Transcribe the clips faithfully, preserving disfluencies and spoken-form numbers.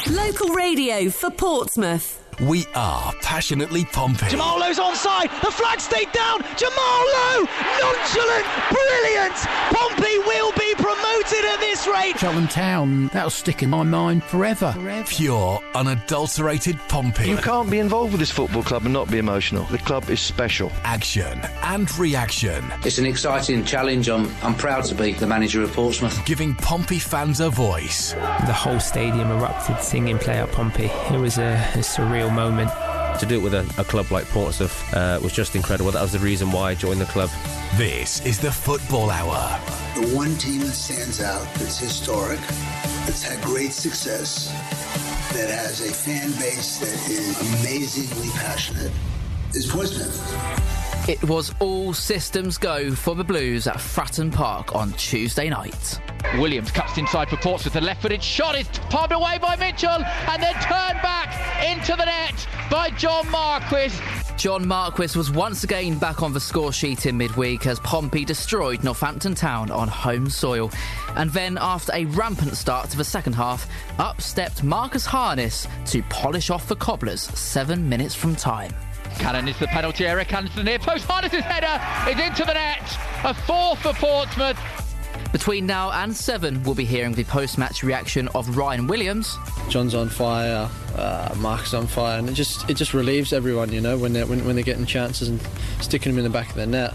Local radio for Portsmouth. We are passionately Pompey. Jamal Lowe's onside. The flag stayed down. Jamal Lowe, nonchalant, brilliant. Pompey will be promoted at this rate. Cheltenham Town, that'll stick in my mind forever. forever. Pure, unadulterated Pompey. You can't be involved with this football club and not be emotional. The club is special. Action and reaction. It's an exciting challenge. I'm, I'm proud to be the manager of Portsmouth. Giving Pompey fans a voice. The whole stadium erupted singing Play Out Pompey. It was a, a surreal moment. To do it with a, a club like Portsmouth uh, was just incredible. That was the reason why I joined the club. This is the Football Hour. The one team that stands out, that's historic, that's had great success, that has a fan base that is amazingly passionate, is Portsmouth. It was all systems go for the Blues at Fratton Park on Tuesday night. Williams cuts inside for Portsmouth. The left-footed shot is palmed away by Mitchell and then turned back into the net by John Marquis. John Marquis was once again back on the score sheet in midweek as Pompey destroyed Northampton Town on home soil. And then, after a rampant start to the second half, up stepped Marcus Harness to polish off the Cobblers seven minutes from time. Cannon is the penalty area. Cannon's the near post. Harness's header is into the net. A four for Portsmouth. Between now and seven, we'll be hearing the post-match reaction of Ryan Williams. John's on fire, uh, Mark's on fire, and it just it just relieves everyone, you know, when they're when, when they're getting chances and sticking them in the back of their net.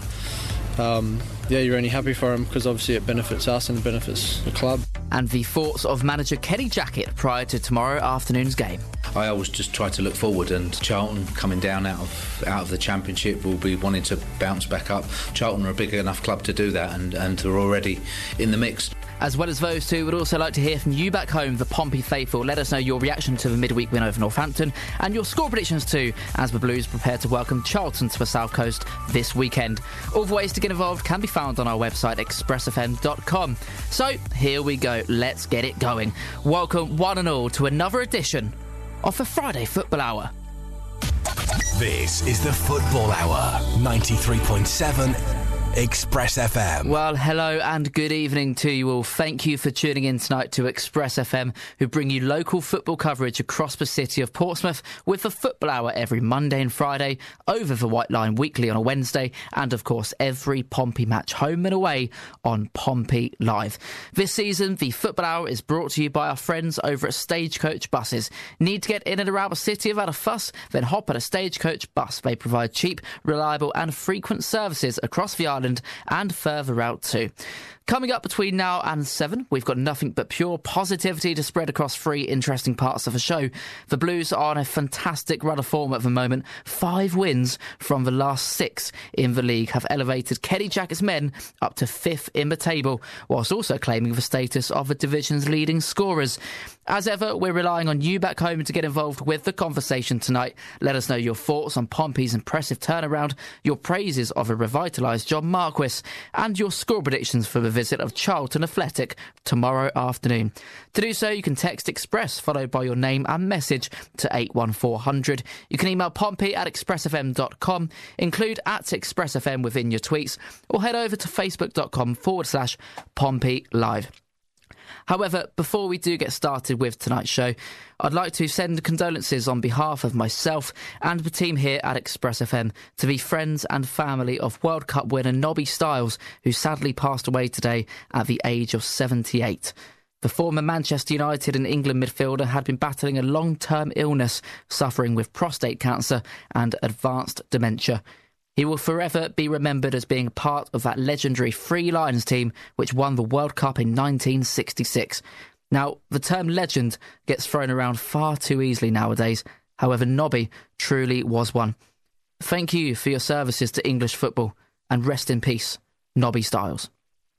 Um, yeah, you're only happy for them because obviously it benefits us and it benefits the club. And the thoughts of manager Kenny Jackett prior to tomorrow afternoon's game. I always just try to look forward, and Charlton coming down out of out of the Championship will be wanting to bounce back up. Charlton are a big enough club to do that, and, and they're already in the mix. As well as those two, we'd also like to hear from you back home, the Pompey faithful. Let us know your reaction to the midweek win over Northampton and your score predictions too, as the Blues prepare to welcome Charlton to the South Coast this weekend. All the ways to get involved can be found on our website, express f m dot com. So, here we go. Let's get it going. Welcome one and all to another edition of the Friday Football Hour. This is the Football Hour, ninety-three point seven Express F M. Well, hello and good evening to you all. Thank you for tuning in tonight to Express F M, who bring you local football coverage across the city of Portsmouth with the Football Hour every Monday and Friday, over the White Line weekly on a Wednesday, and of course every Pompey match home and away on Pompey Live. This season, the Football Hour is brought to you by our friends over at Stagecoach Buses. Need to get in and around the city without a fuss? Then hop at a Stagecoach bus. They provide cheap, reliable and frequent services across the island and further out too. Coming up between now and seven, we've got nothing but pure positivity to spread across three interesting parts of the show. The Blues are on a fantastic run of form at the moment. Five wins from the last six in the league have elevated Kenny Jackett's men up to fifth in the table, whilst also claiming the status of the division's leading scorers. As ever, we're relying on you back home to get involved with the conversation tonight. Let us know your thoughts on Pompey's impressive turnaround, your praises of a revitalised John Marquis, and your score predictions for the visit of Charlton Athletic tomorrow afternoon. To do so, you can text Express followed by your name and message to eight one four hundred. You can email Pompey at express f m dot com, include at Express F M within your tweets, or head over to facebook.com forward slash Pompey Live. However, before we do get started with tonight's show, I'd like to send condolences on behalf of myself and the team here at Express F M to the friends and family of World Cup winner Nobby Stiles, who sadly passed away today at the age of seventy-eight. The former Manchester United and England midfielder had been battling a long-term illness, suffering with prostate cancer and advanced dementia. He will forever be remembered as being part of that legendary Three Lions team which won the World Cup in nineteen sixty-six. Now, the term legend gets thrown around far too easily nowadays. However, Nobby truly was one. Thank you for your services to English football, and rest in peace, Nobby Stiles.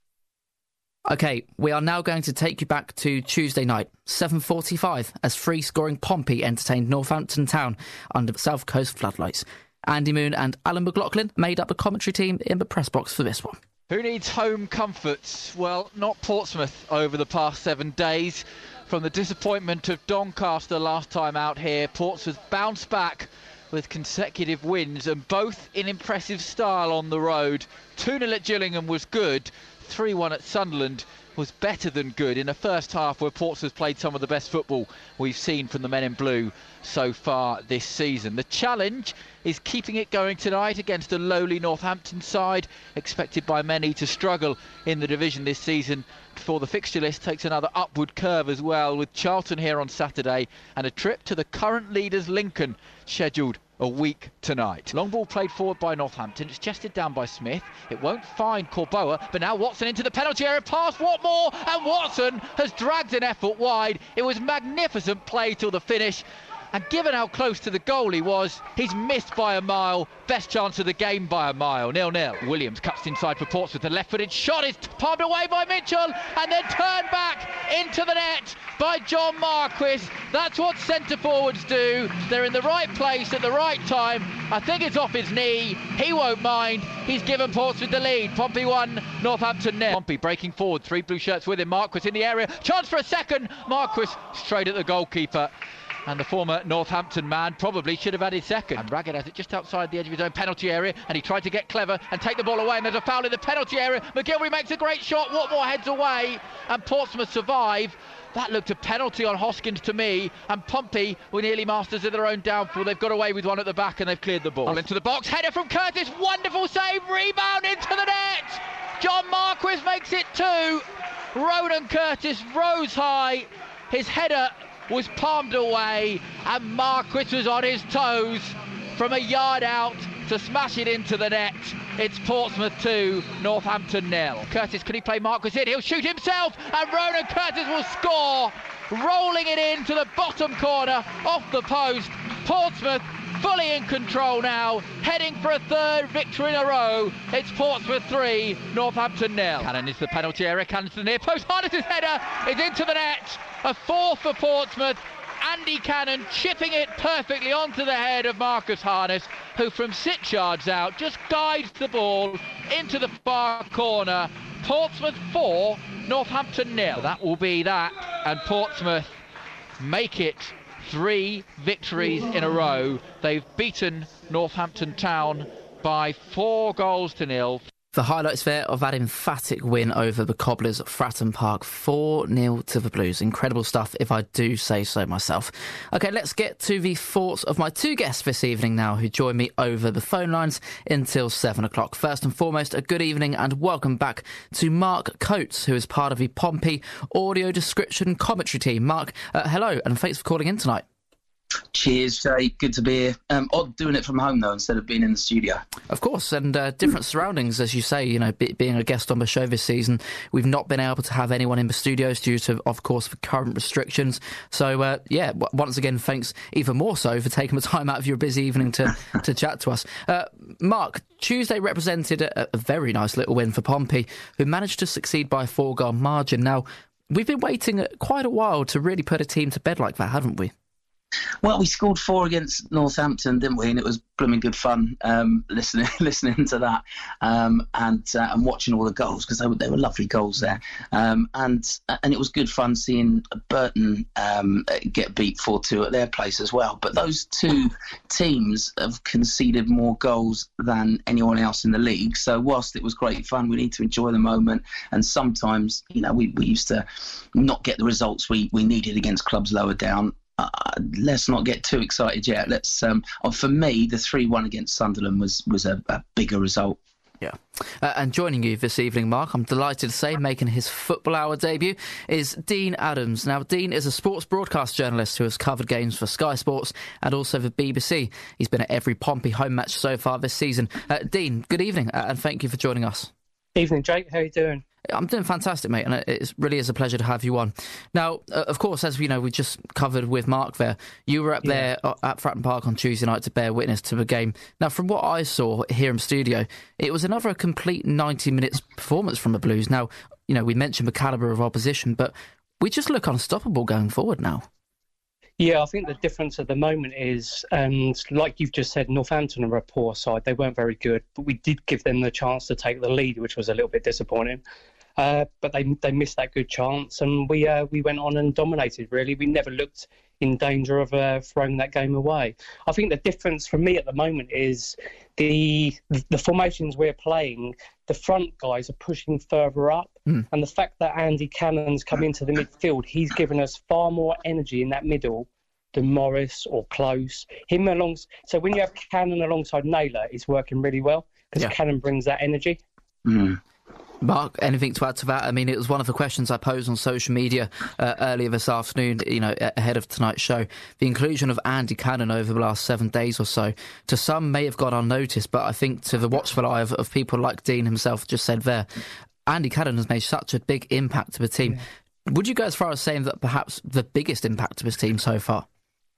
OK, we are now going to take you back to Tuesday night, seven forty-five, as free-scoring Pompey entertained Northampton Town under South Coast floodlights. Andy Moon and Alan McLaughlin made up the commentary team in the press box for this one. Who needs home comforts? Well, not Portsmouth over the past seven days. From the disappointment of Doncaster last time out here, Portsmouth bounced back with consecutive wins, and both in impressive style on the road. two nil at Gillingham was good, three one at Sunderland was better than good in a first half where Portsmouth played some of the best football we've seen from the men in blue so far this season. The challenge is keeping it going tonight against a lowly Northampton side, expected by many to struggle in the division this season, before the fixture list takes another upward curve as well, with Charlton here on Saturday and a trip to the current leaders Lincoln scheduled a week tonight. Long ball played forward by Northampton. It's chested down by Smith. It won't find Corboa, but now Watson into the penalty area, past Watmore, and Watson has dragged an effort wide. It was magnificent play till the finish, and given how close to the goal he was, he's missed by a mile. Best chance of the game by a mile. nil nil. Williams cuts inside for Portsmouth. The left-footed shot is palmed away by Mitchell and then turned back into the net by John Marquis. That's what centre-forwards do. They're in the right place at the right time. I think it's off his knee. He won't mind. He's given Portsmouth the lead. Pompey one, Northampton nil. Pompey breaking forward. Three blue shirts with him. Marquis in the area. Chance for a second. Marquis straight at the goalkeeper. And the former Northampton man probably should have had his second. And Raggett has it just outside the edge of his own penalty area, and he tried to get clever and take the ball away, and there's a foul in the penalty area. McGilvery makes a great shot. Watmore heads away, and Portsmouth survive. That looked a penalty on Hoskins to me, and Pompey were nearly masters of their own downfall. They've got away with one at the back, and they've cleared the ball. Into the box, header from Curtis, wonderful save, rebound into the net. John Marquis makes it two. Ronan Curtis rose high. His header was palmed away, and Marquis was on his toes from a yard out to smash it into the net. It's Portsmouth two, Northampton nil. Curtis, can he play Marquis in? He'll shoot himself, and Ronan Curtis will score, rolling it into the bottom corner off the post. Portsmouth fully in control now, heading for a third victory in a row. It's Portsmouth three, Northampton nil. Cannon is the penalty area, Cannon's to the near post. Harness's header is into the net. A fourth for Portsmouth. Andy Cannon chipping it perfectly onto the head of Marcus Harness, who from six yards out just guides the ball into the far corner. Portsmouth four, Northampton nil. That will be that, and Portsmouth make it three victories in a row. They've beaten Northampton Town by four goals to nil. The highlights there of that emphatic win over the Cobblers at Fratton Park, four nil to the Blues. Incredible stuff, if I do say so myself. OK, let's get to the thoughts of my two guests this evening now, who join me over the phone lines until seven o'clock. First and foremost, a good evening and welcome back to Mark Coates, who is part of the Pompey audio description commentary team. Mark, uh, hello, and thanks for calling in tonight. Cheers, Jay. Good to be here. Um, odd doing it from home, though, instead of being in the studio. Of course, and uh, different surroundings, as you say. You know, be, being a guest on the show this season, we've not been able to have anyone in the studios due to, of course, the current restrictions. So, uh, yeah, w- once again, thanks even more so for taking the time out of your busy evening to, to chat to us. Uh, Mark, Tuesday represented a, a very nice little win for Pompey, who managed to succeed by a four-goal margin. Now, we've been waiting quite a while to really put a team to bed like that, haven't we? Well, we scored four against Northampton, didn't we? And it was blooming good fun um, listening listening to that um, and uh, and watching all the goals, because they were, they were lovely goals there. Um, and and it was good fun seeing Burton um, get beat four two at their place as well. But those two teams have conceded more goals than anyone else in the league. So whilst it was great fun, we need to enjoy the moment. And sometimes, you know, we, we used to not get the results we, we needed against clubs lower down. Uh, let's not get too excited yet. Let's. Um, for me, the three one against Sunderland was was a, a bigger result. Yeah. Uh, and joining you this evening, Mark, I'm delighted to say, making his Football Hour debut, is Dean Adams. Now, Dean is a sports broadcast journalist who has covered games for Sky Sports and also the B B C. He's been at every Pompey home match so far this season. Uh, Dean, good evening, uh, and thank you for joining us. Evening, Jake. How are you doing? I'm doing fantastic, mate, and it really is a pleasure to have you on. Now, uh, of course, as we know, we just covered with Mark there, you were up yeah. there at Fratton Park on Tuesday night to bear witness to the game. Now, from what I saw here in studio, it was another complete ninety minutes performance from the Blues. Now, you know, we mentioned the calibre of opposition, but we just look unstoppable going forward now. Yeah, I think the difference at the moment is, and like you've just said, Northampton are a poor side. They weren't very good, but we did give them the chance to take the lead, which was a little bit disappointing. Uh, but they they missed that good chance, and we uh, we went on and dominated, really. We never looked in danger of uh, throwing that game away. I think the difference for me at the moment is the the formations we're playing, the front guys are pushing further up, Mm. And the fact that Andy Cannon's come into the midfield, he's given us far more energy in that middle than Morris or Close. Him along. So when you have Cannon alongside Naylor, it's working really well because yeah. Cannon brings that energy. Mm. Mark, anything to add to that? I mean, it was one of the questions I posed on social media uh, earlier this afternoon, you know, ahead of tonight's show. The inclusion of Andy Cannon over the last seven days or so, to some may have gone unnoticed, but I think to the watchful eye of, of people like Dean himself just said there, Andy Cannon has made such a big impact to the team. Yeah. Would you go as far as saying that perhaps the biggest impact to his team so far?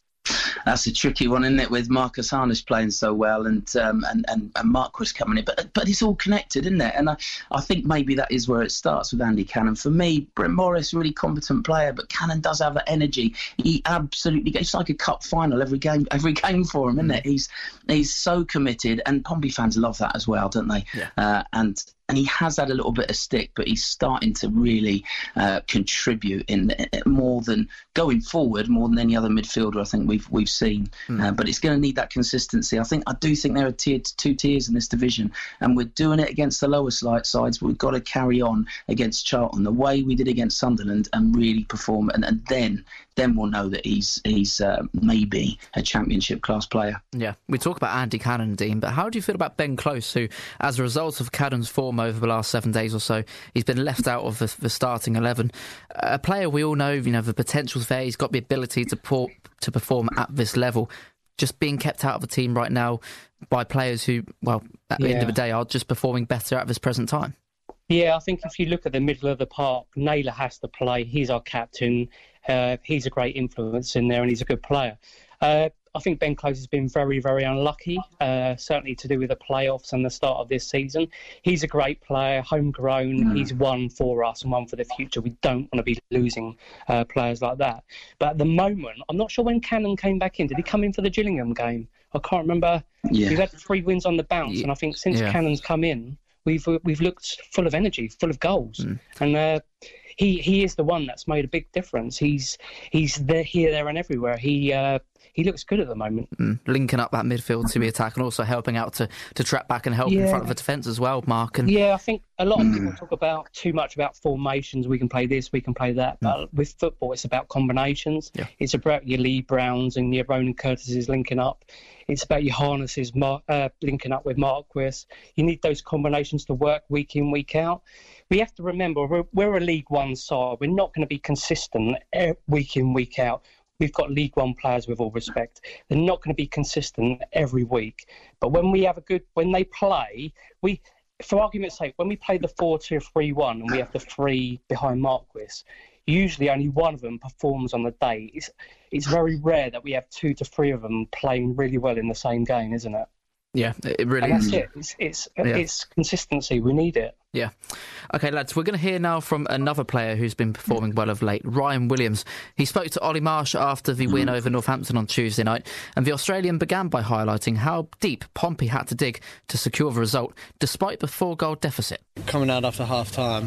That's a tricky one, isn't it, with Marcus Harnish playing so well and um, and, and, and Marquis coming in. But but it's all connected, isn't it? And I, I think maybe that is where it starts with Andy Cannon. For me, Brent Morris, really competent player, but Cannon does have that energy. He absolutely, it's like a cup final every game every game for him, isn't it? He's, he's so committed, and Pompey fans love that as well, don't they? Yeah. Uh, and... And he has had a little bit of stick, but he's starting to really uh, contribute in more than going forward, more than any other midfielder I think we've we've seen. Mm. Uh, but it's going to need that consistency. I think I do think there are tier, two tiers in this division, and we're doing it against the lower sides. But we've got to carry on against Charlton the way we did against Sunderland and really perform. And, and then then we'll know that he's he's uh, maybe a championship class player. Yeah, we talk about Andy Cannon, Dean, but how do you feel about Ben Close, who, as a result of Cannon's form over the last seven days or so, he's been left out of the, the starting eleven? A player we all know, you know, the potential's there. He's got the ability to pour, to perform at this level. Just being kept out of the team right now by players who, well, at the yeah. end of the day, are just performing better at this present time. Yeah, I think if you look at the middle of the park, Naylor has to play. He's our captain. Uh, he's a great influence in there, and he's a good player. Uh, I think Ben Close has been very, very unlucky, uh, certainly to do with the playoffs and the start of this season. He's a great player, homegrown. Mm. He's one for us and one for the future. We don't want to be losing uh, players like that. But at the moment, I'm not sure when Cannon came back in. Did he come in for the Gillingham game? I can't remember. Yeah. We've had three wins on the bounce, yeah. and I think since yeah. Cannon's come in, we've we've looked full of energy, full of goals. Mm. And uh, he he is the one that's made a big difference. He's he's there, here, there and everywhere. He uh, he looks good at the moment. Mm. Linking up that midfield to the attack and also helping out to, to track back and help yeah. in front of the defence as well, Mark. And yeah, I think a lot of mm. people talk about too much about formations. We can play this, we can play that. But mm. with football, it's about combinations. Yeah. It's about your Lee Browns and your Ronan Curtis's linking up. It's about your Harnesses uh, linking up with Marquis. You need those combinations to work week in, week out. We have to remember, we're, we're a League One side. We're not going to be consistent week in, week out. We've got League One players, with all respect. They're not going to be consistent every week. But when we have a good, when they play, we, for argument's sake, when we play the four two three one and we have the three behind Marquis, usually only one of them performs on the day. It's, it's very rare that we have two to three of them playing really well in the same game, isn't it? Yeah, it really and is. That's it. It's, it's, yeah. it's consistency. We need it. Yeah. OK, lads, we're going to hear now from another player who's been performing well of late, Ryan Williams. He spoke to Ollie Marsh after the win over Northampton on Tuesday night, and the Australian began by highlighting how deep Pompey had to dig to secure the result, despite the four-goal deficit. Coming out after half-time,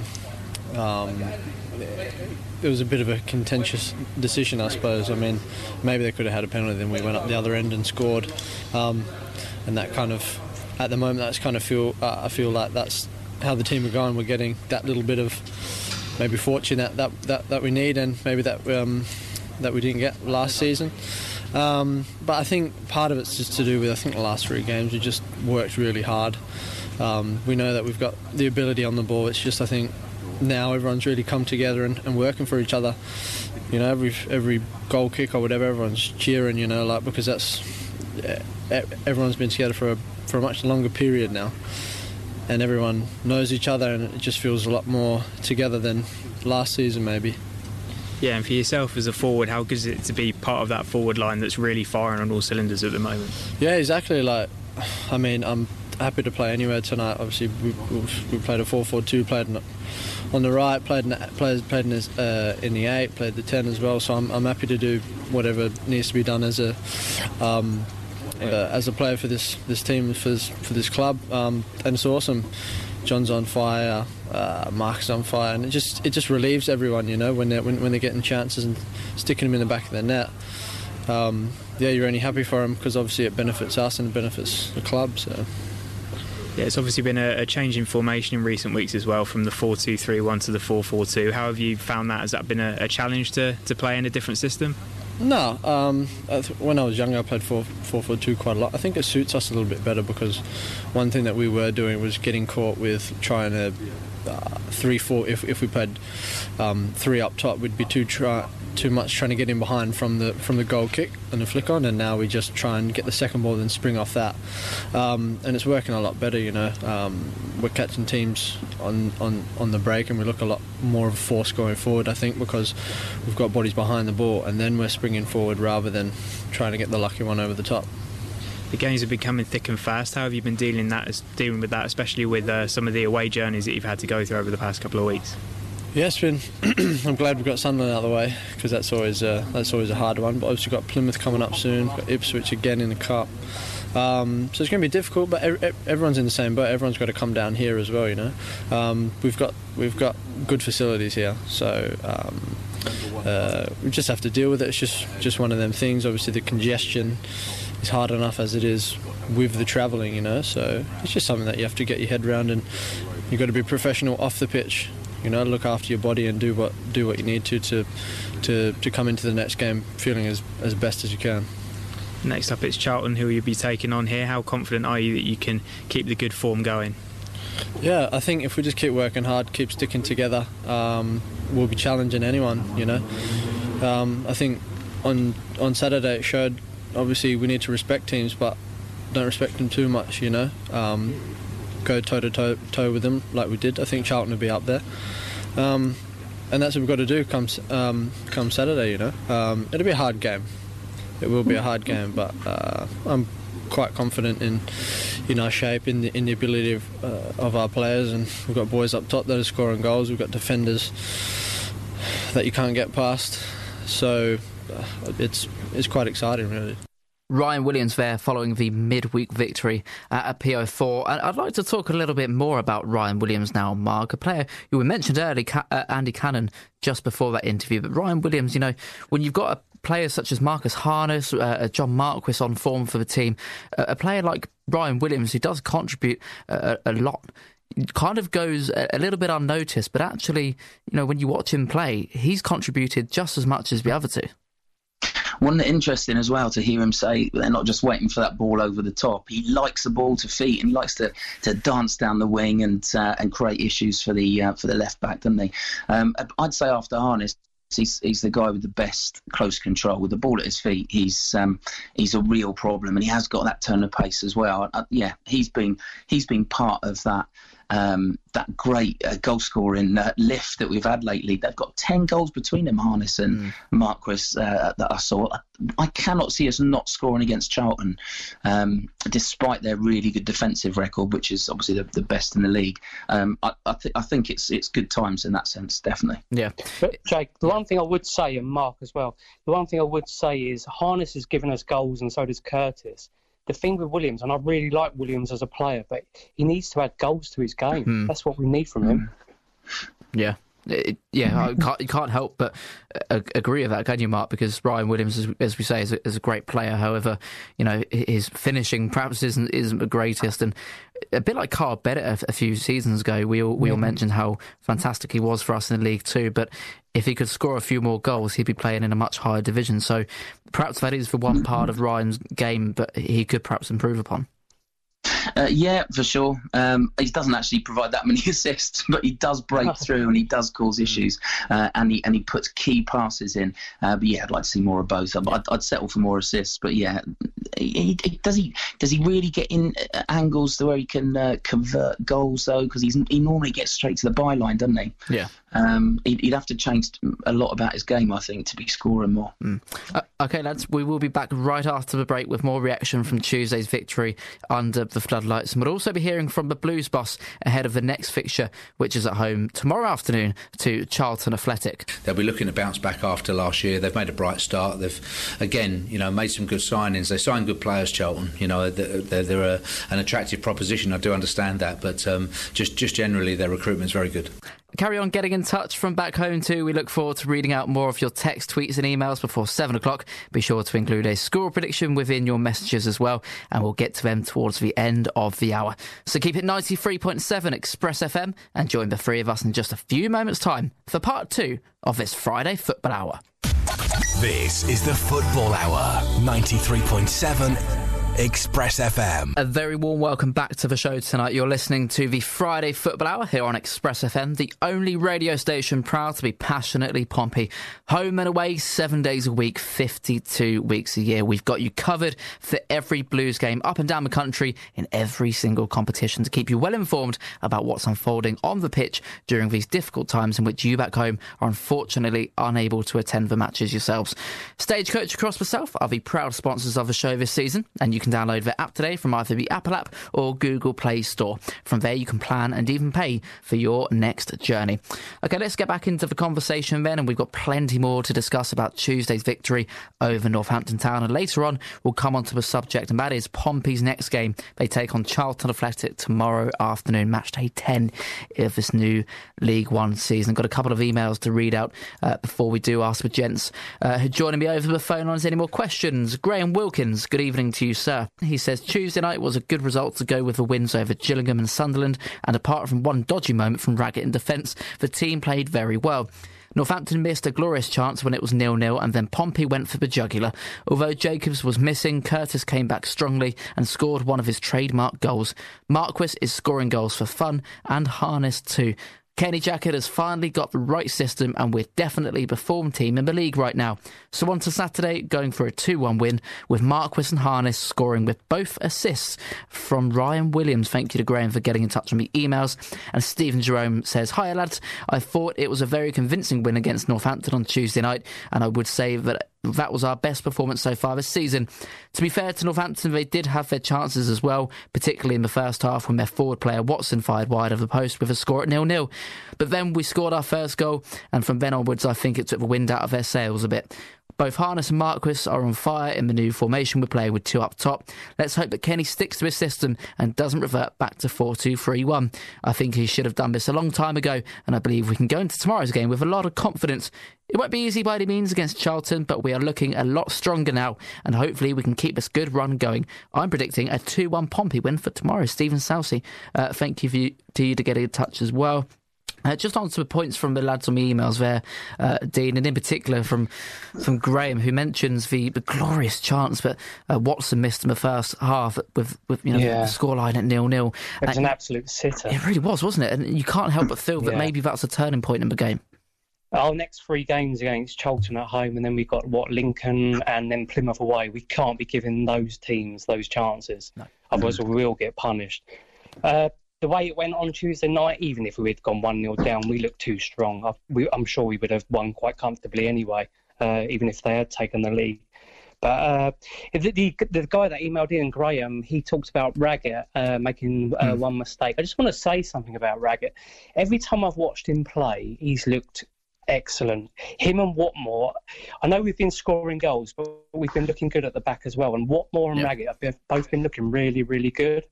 um, it was a bit of a contentious decision, I suppose. I mean, maybe they could have had a penalty, then we went up the other end and scored. Um, and that kind of, at the moment, that's kind of feel, uh, I feel like that's how the team are going. We're getting that little bit of maybe fortune that that, that, that we need, and maybe that um, that we didn't get last season. Um, but I think part of it's just to do with, I think, the last three games we just worked really hard. Um, we know that we've got the ability on the ball. It's just, I think, now everyone's really come together and, and working for each other. You know, every every goal kick or whatever, everyone's cheering. You know, like because that's yeah, everyone's been together for a, for a much longer period now, and everyone knows each other, and it just feels a lot more together than last season maybe. Yeah, and for yourself as a forward, how good is it to be part of that forward line that's really firing on all cylinders at the moment? Yeah, exactly. Like, I mean, I'm happy to play anywhere tonight. Obviously, we, we played a four four two, played on the right, played in the, played, played in, the, uh, in the eight, played the ten as well. So I'm, I'm happy to do whatever needs to be done as a um, uh, as a player for this this team, for this, for this club. Um, and it's awesome. John's on fire, uh, Mark's on fire, and it just it just relieves everyone, you know, when they're when, when they're getting chances and sticking them in the back of their net. Um, yeah, you're only happy for them because obviously it benefits us and it benefits the club. So. Yeah, it's obviously been a, a change in formation in recent weeks as well, from the four two three one to the four four two. How have you found that? Has that been a, a challenge to, to play in a different system? No, um, when I was younger I played four four two quite a lot. I think it suits us a little bit better because one thing that we were doing was getting caught with trying to uh, three four. If, if we played um, three up top, we'd be too try, too much trying to get in behind from the from the goal kick and the flick on, and now we just try and get the second ball and spring off that, um, and it's working a lot better. You know, um, we're catching teams on, on, on the break, and we look a lot more of a force going forward, I think, because we've got bodies behind the ball, and then we're springing forward rather than trying to get the lucky one over the top. The games are becoming thick and fast. How have you been dealing that, dealing with that, especially with uh, some of the away journeys that you've had to go through over the past couple of weeks? Yeah, it's been. I'm glad we've got Sunderland out of the way because that's always uh, that's always a hard one. But obviously, we've got Plymouth coming up soon. We've got Ipswich again in the cup. Um, so it's going to be difficult. But ev- everyone's in the same boat. Everyone's got to come down here as well. You know, um, we've got we've got good facilities here. So um, uh, we just have to deal with it. It's just just one of them things. Obviously, the congestion is hard enough as it is with the travelling. You know, so it's just something that you have to get your head around, and you've got to be professional off the pitch. You know, look after your body and do what do what you need to to to, to come into the next game feeling as, as best as you can. Next up, it's Charlton, who you'll be taking on here. How confident are you that you can keep the good form going? Yeah, I think if we just keep working hard, keep sticking together, um, we'll be challenging anyone. You know, um, I think on on Saturday it showed. Obviously, we need to respect teams, but don't respect them too much. You know. Um, go toe to toe, toe with them like we did. I think Charlton will be up there, um, and that's what we've got to do come um, come Saturday. You know, um, it'll be a hard game. It will be a hard game, but uh, I'm quite confident in in our shape, in the in the ability of, uh, of our players, and we've got boys up top that are scoring goals. We've got defenders that you can't get past, so uh, it's it's quite exciting, really. Ryan Williams there following the midweek victory at P O four. And I'd like to talk a little bit more about Ryan Williams now, Mark, a player who we mentioned earlier, uh, Andy Cannon, just before that interview. But Ryan Williams, you know, when you've got a player such as Marcus Harness, uh, John Marquis on form for the team, uh, a player like Ryan Williams who does contribute a, a lot, kind of goes a, a little bit unnoticed. But actually, you know, when you watch him play, he's contributed just as much as the other two. Wasn't it interesting as well to hear him say they're not just waiting for that ball over the top? He likes the ball to feet and he likes to, to dance down the wing and uh, and create issues for the uh, for the left back, doesn't he? Um, I'd say after Harness, he's he's the guy with the best close control with the ball at his feet. He's um, he's a real problem, and he has got that turn of pace as well. Uh, yeah, he's been he's been part of that. Um, that great uh, goal scoring uh, lift that we've had lately. They've got ten goals between them, Harness and mm. Marquis, uh, that I saw. I, I cannot see us not scoring against Charlton, um, despite their really good defensive record, which is obviously the, the best in the league. Um, I, I, th- I think it's it's good times in that sense, definitely. Yeah. But Jake, the one thing I would say, and Mark as well, the one thing I would say is Harness has given us goals and so does Curtis. The thing with Williams, and I really like Williams as a player, but he needs to add goals to his game. Mm. That's what we need from him. Yeah. It, yeah, I can't, you can't help but uh, agree with that, can you, Mark? Because Ryan Williams, as, as we say, is a, is a great player. However, you know, his finishing perhaps isn't isn't the greatest. And a bit like Carl Bennett a, a few seasons ago, we all we all mentioned how fantastic he was for us in the league too. But if he could score a few more goals, he'd be playing in a much higher division. So perhaps that is the one part of Ryan's game that he could perhaps improve upon. Uh, yeah, for sure. Um, he doesn't actually provide that many assists, but he does break through and he does cause issues, uh, and he and he puts key passes in. Uh, but yeah, I'd like to see more of both. I'd, I'd settle for more assists, but yeah, he, he, does he does he really get in angles to where he can uh, convert goals though? Because he's he normally gets straight to the byline, doesn't he? Yeah. Um, he'd, he'd have to change a lot about his game, I think, to be scoring more. Mm. Uh, okay, lads, we will be back right after the break with more reaction from Tuesday's victory under the floodlights. And we'll also be hearing from the Blues boss ahead of the next fixture, which is at home tomorrow afternoon to Charlton Athletic. They'll be looking to bounce back after last year. They've made a bright start. They've, again, you know, made some good signings. They signed good players, Charlton. You know, they're, they're a, an attractive proposition. I do understand that. But um, just, just generally, their recruitment's very good. carry on getting in touch from back home too. We look forward to reading out more of your text, tweets and emails before seven o'clock. Be sure to include a score prediction within your messages as well, and we'll get to them towards the end of the hour. So keep it ninety-three point seven Express F M and join the three of us in just a few moments' time for part two of this Friday Football Hour. This is the Football Hour, ninety-three point seven Express F M. A very warm welcome back to the show tonight. You're listening to the Friday Football Hour here on Express F M, the only radio station proud to be passionately Pompey. Home and away, seven days a week, fifty-two weeks a year. We've got you covered for every Blues game up and down the country in every single competition to keep you well informed about what's unfolding on the pitch during these difficult times in which you back home are unfortunately unable to attend the matches yourselves. Stagecoach Across the South are the proud sponsors of the show this season, and you can download the app today from either the Apple app or Google Play Store. From there you can plan and even pay for your next journey. OK, let's get back into the conversation then, and we've got plenty more to discuss about Tuesday's victory over Northampton Town, and later on we'll come on to the subject, and that is Pompey's next game. They take on Charlton Athletic tomorrow afternoon, match day ten of this new League One season. Got a couple of emails to read out uh, before we do ask the gents uh, who are joining me over the phone lines any more questions. Graham Wilkins, good evening to you, sir. He says Tuesday night was a good result to go with the wins over Gillingham and Sunderland, and apart from one dodgy moment from Raggett in defence, the team played very well. Northampton missed a glorious chance when it was nil nil, and then Pompey went for the jugular. Although Jacobs was missing, Curtis came back strongly and scored one of his trademark goals. Marquis is scoring goals for fun, and Harness too. Kenny Jackett has finally got the right system, and we're definitely the form team in the league right now. So on to Saturday, going for a two one win, with Marquis and Harness scoring with both assists from Ryan Williams. Thank you to Graham for getting in touch on the emails. And Stephen Jerome says, "Hi lads, I thought it was a very convincing win against Northampton on Tuesday night, and I would say that that was our best performance so far this season. To be fair to Northampton, they did have their chances as well, particularly in the first half when their forward player Watson fired wide of the post with a score at nil nil. But then we scored our first goal, and from then onwards I think it took the wind out of their sails a bit. Both Harness and Marquis are on fire in the new formation we're playing with two up top. Let's hope that Kenny sticks to his system and doesn't revert back to four two three one. I think he should have done this a long time ago, and I believe we can go into tomorrow's game with a lot of confidence. It won't be easy by any means against Charlton, but we are looking a lot stronger now, and hopefully we can keep this good run going. I'm predicting a two one Pompey win for tomorrow." Stephen Sousey, uh, thank you, for you to you to get in touch as well. Uh, just on to the points from the lads on the emails there, uh, Dean, and in particular from from Graham, who mentions the, the glorious chance that uh, Watson missed in the first half with, with you know, yeah. the scoreline at nil nil. It was and an absolute sitter. It really was, wasn't it? And you can't help but feel that yeah. maybe that's a turning point in the game. Our next three games against Charlton at home, and then we've got, what, Lincoln and then Plymouth away. We can't be giving those teams those chances. No. Otherwise we will get punished. Uh, The way it went on Tuesday night, even if we had gone one nil down, we looked too strong. I, we, I'm sure we would have won quite comfortably anyway, uh, even if they had taken the lead. But uh, the, the, the guy that emailed in, Graham, he talked about Raggett uh, making uh, mm. one mistake. I just want to say something about Raggett. Every time I've watched him play, he's looked excellent. Him and Watmore, I know we've been scoring goals, but we've been looking good at the back as well. And Watmore and yeah. Raggett have both been looking really, really good.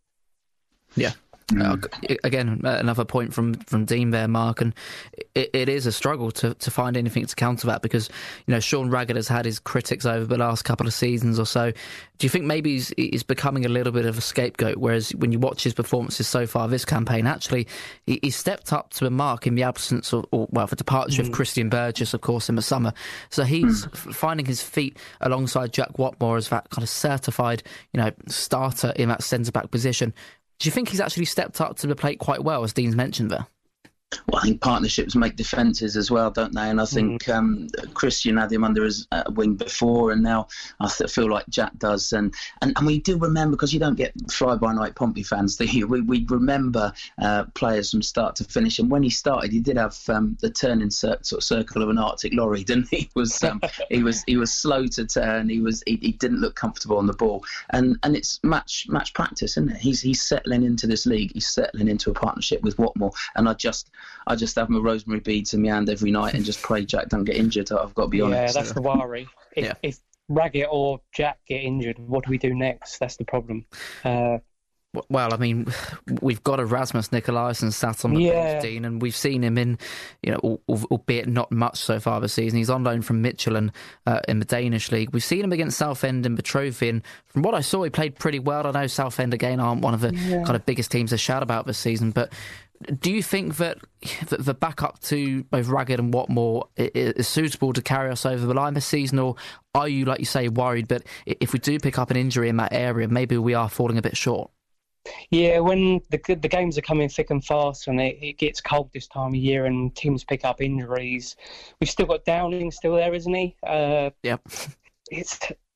Yeah. Uh, again, another point from, from Dean there, Mark, and it, it is a struggle to, to find anything to counter that, because, you know, Sean Raggett has had his critics over the last couple of seasons or so. Do you think maybe he's, he's becoming a little bit of a scapegoat, whereas when you watch his performances so far this campaign, actually, he, he stepped up to the mark in the absence of, or, well, the departure mm. of Christian Burgess, of course, in the summer. So he's mm. finding his feet alongside Jack Watmore as that kind of certified, you know, starter in that centre-back position. Do you think he's actually stepped up to the plate quite well, as Dean's mentioned there? Well, I think partnerships make defences as well, don't they? And I think mm. um, Christian had him under his uh, wing before, and now I feel like Jack does. And, and, and we do remember, because you don't get fly-by-night Pompey fans, do you? We, we remember uh, players from start to finish. And when he started, he did have um, the turning cir- sort of circle of an Arctic lorry, didn't he? He was um, he was he was slow to turn. He was he, he didn't look comfortable on the ball. And and it's match match practice, isn't it? He's he's settling into this league. He's settling into a partnership with Watmore. And I just. I just have my rosemary beads in my hand every night and just pray Jack don't get injured. I've got to be yeah, honest. Yeah, that's the worry. If, yeah. if Raggett or Jack get injured, what do we do next? That's the problem. Uh, Well, I mean, we've got a Rasmus Nikolaisen sat on the yeah. bench, Dean, and we've seen him in, you know, albeit not much so far this season. He's on loan from Midtjylland uh, in the Danish league. We've seen him against Southend and Betrophy, and from what I saw, he played pretty well. I know Southend, again, aren't one of the yeah. kind of biggest teams to shout about this season, but do you think that the backup to both Raggett and Watmore is suitable to carry us over the line this season, or are you, like you say, worried that if we do pick up an injury in that area, maybe we are falling a bit short? Yeah, when the the games are coming thick and fast and it, it gets cold this time of year and teams pick up injuries, we've still got Downing still there, isn't he? Uh, yeah. It's.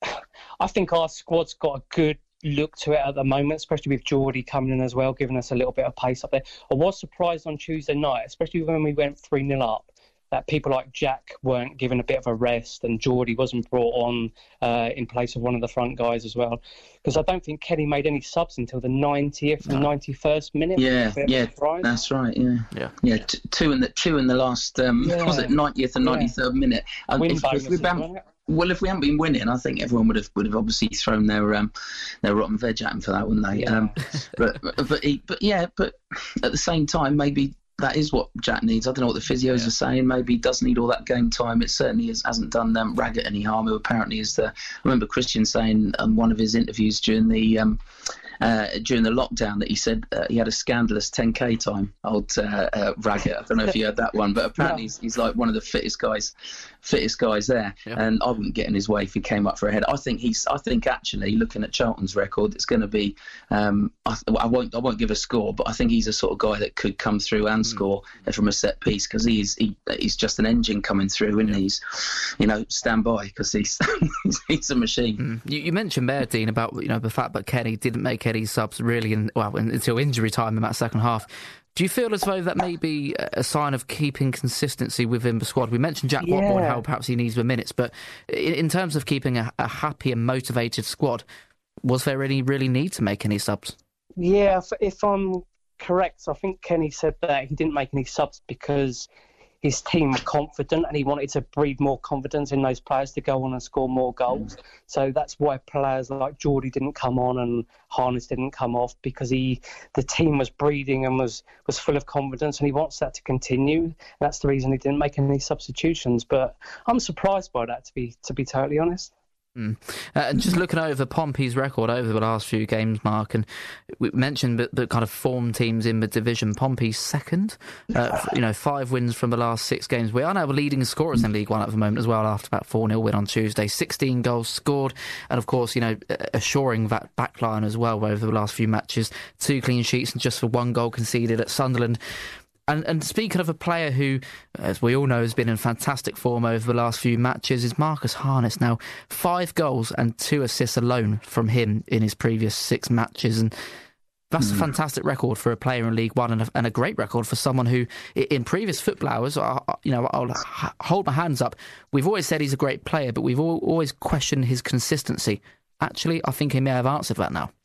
I think our squad's got a good look to it at the moment, especially with Geordie coming in as well, giving us a little bit of pace up there. I was surprised on Tuesday night, especially when we went three nil up, that people like Jack weren't given a bit of a rest and Geordie wasn't brought on uh, in place of one of the front guys as well. Because I don't think Kenny made any subs until the ninetieth no. and ninety-first minute. Yeah, yeah, that's right. Yeah, yeah, yeah. T- two in the two in the last um, yeah. was it ninetieth and ninety-third yeah. minute? Um, Win if, if we bam- well, if we hadn't been winning, I think everyone would have would have obviously thrown their um, their rotten veg at him for that, wouldn't they? Yeah. Um, but but he, but yeah, but at the same time, maybe that is what Jack needs. I don't know what the physios yeah. are saying. Maybe he does need all that game time. It certainly is, hasn't done um, Raggett any harm, who apparently is the... I remember Christian saying on one of his interviews during the um, uh, during the lockdown that he said uh, he had a scandalous ten K time, old uh, uh, Raggett. I don't know if you heard that one, but apparently no. he's, he's like one of the fittest guys fittest guys there. Yeah. And I wouldn't get in his way if he came up for a head. I think he's. I think actually, looking at Charlton's record, it's going to be... Um, I, I won't I won't give a score, but I think he's a sort of guy that could come through and score from a set piece, because he's he, he's just an engine coming through, and yeah. he's, you know, stand by, because he's he's a machine. Mm. You, you mentioned there, Dean, about, you know, the fact that Kenny didn't make any subs really, in, well, until injury time in that second half. Do you feel as though that may be a sign of keeping consistency within the squad? We mentioned Jack yeah. Watmore and how perhaps he needs the minutes, but in, in terms of keeping a, a happy and motivated squad, was there any really need to make any subs? Yeah, if, if I'm correct, I think Kenny said that he didn't make any subs because his team were confident and he wanted to breed more confidence in those players to go on and score more goals. Mm. So that's why players like Geordie didn't come on and Harness didn't come off, because he the team was breeding and was, was full of confidence, and he wants that to continue. That's the reason he didn't make any substitutions. But I'm surprised by that, to be to be totally honest. Mm. Uh, and just looking over Pompey's record over the last few games, Mark, and we mentioned the, the kind of form teams in the division. Pompey's second, uh, you know, five wins from the last six games. We are now the leading scorers in League One at the moment as well, after that four nil win on Tuesday. sixteen goals scored, and of course, you know, assuring that backline as well over the last few matches. Two clean sheets and just for one goal conceded at Sunderland. And, and speaking of a player who, as we all know, has been in fantastic form over the last few matches, is Marcus Harness. Now, five goals and two assists alone from him in his previous six matches. And that's mm. a fantastic record for a player in League One, and a, and a great record for someone who, in previous football hours, I, you know, I'll hold my hands up. We've always said he's a great player, but we've all, always questioned his consistency. Actually, I think he may have answered that now.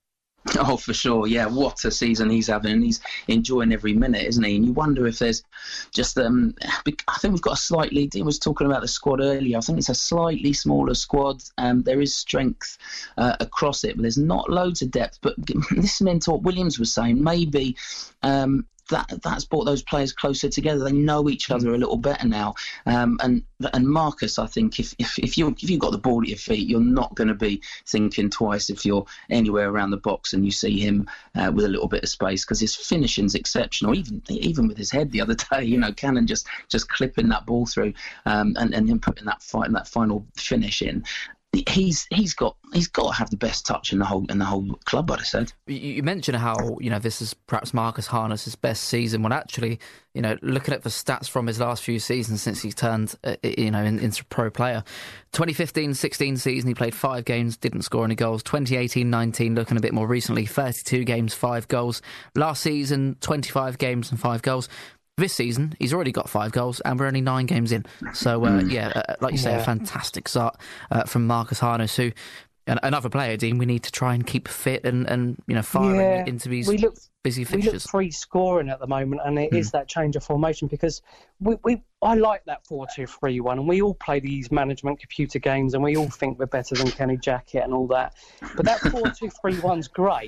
Oh, for sure. Yeah, what a season he's having. He's enjoying every minute, isn't he? And you wonder if there's just... Um, I think we've got a slightly... Dean was talking about the squad earlier. I think it's a slightly smaller squad. Um, there is strength uh, across it, but there's not loads of depth. But listening to what Williams was saying, maybe... Um, That that's brought those players closer together. They know each other a little better now. Um, and and Marcus, I think, if if if you if you've got the ball at your feet, you're not going to be thinking twice if you're anywhere around the box and you see him uh, with a little bit of space, because his finishing's exceptional. Even even with his head the other day, you know, Cannon just just clipping that ball through, um, and and him putting that fight that final finish in. He's he's got he's got to have the best touch in the whole in the whole club, I'd have said. You mentioned how, you know, this is perhaps Marcus Harness's best season, when actually, you know, looking at the stats from his last few seasons since he's turned, uh, you know, in, into a pro player. twenty fifteen sixteen season, he played five games, didn't score any goals. twenty eighteen nineteen, looking a bit more recently, thirty-two games, five goals. Last season, twenty-five games and five goals. This season, he's already got five goals, and we're only nine games in. So, uh, yeah, uh, like you say, yeah. a fantastic start uh, from Marcus Harness, who, and another player, Dean, we need to try and keep fit and, and you know, firing yeah. into these we look, busy fixtures. We look free scoring at the moment, and it mm. is that change of formation, because we, we I like that four two three one, and we all play these management computer games, and we all think we're better than Kenny Jackett and all that. But that four two three one's great